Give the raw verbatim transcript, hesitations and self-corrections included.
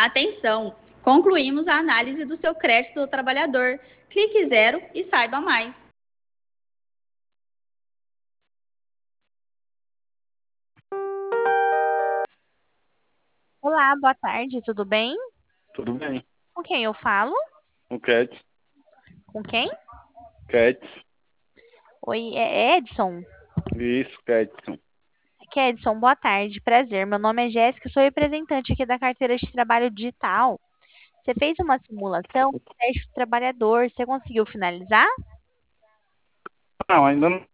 Atenção! Concluímos a análise do seu crédito do trabalhador. Clique zero e saiba mais. Olá, boa tarde, tudo bem? Tudo bem. Com quem eu falo? O Cat, Com quem? Cat, Oi, é Edson? isso, Catson. Que é Edson, boa tarde, prazer. Meu nome é Jéssica, sou representante aqui da carteira de trabalho digital. Você fez uma simulação, teste do trabalhador, você conseguiu finalizar? Não, ainda não